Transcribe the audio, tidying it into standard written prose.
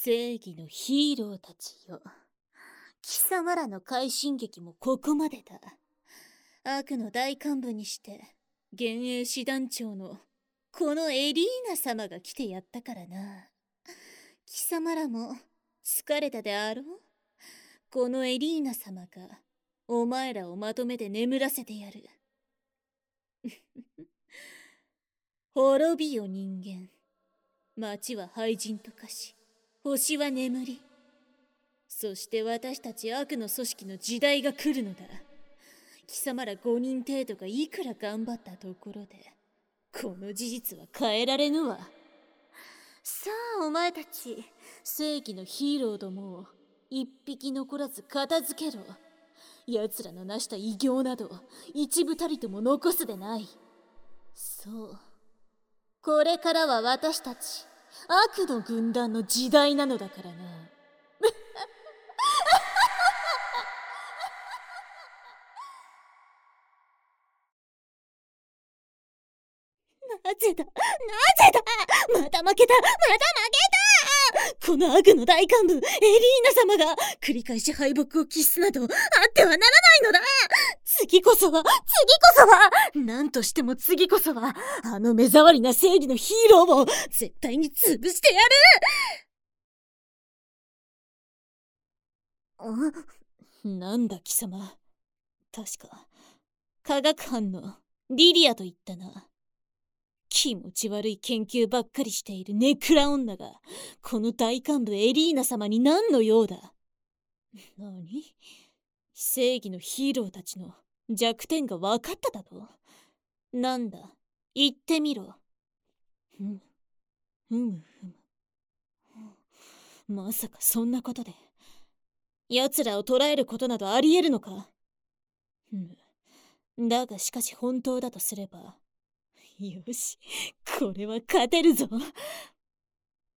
正義のヒーローたちよ。貴様らの快進撃もここまでだ。悪の大幹部にして幻影師団長のこのエリーナ様が来てやったからな。貴様らも疲れたであろう。このエリーナ様がお前らをまとめて眠らせてやる。滅びよ人間。町は廃人と化し、星は眠り。そして私たち悪の組織の時代が来るのだ。貴様ら5人程度がいくら頑張ったところで、この事実は変えられぬわ。さあお前たち、正義のヒーローどもを一匹残らず片付けろ。奴らの成した偉業など一部たりとも残すでない。そう、これからは私たち悪の軍団の時代なのだからな。なぜだまた負けたこの悪の大幹部エリーナ様が繰り返し敗北を喫すなどあってはならないのだ。次こそは何としても次こそはあの目障りな正義のヒーローを絶対に潰してやる。なんだ貴様、確か科学班のリリアと言ったな。気持ち悪い研究ばっかりしているネクラ女がこの大幹部エリーナ様に何の用だ。何？正義のヒーローたちの弱点が分かっただと？なんだ、言ってみろ。まさかそんなことで奴らを捕らえることなどありえるのか？だがしかし本当だとすれば、よし、これは勝てるぞ。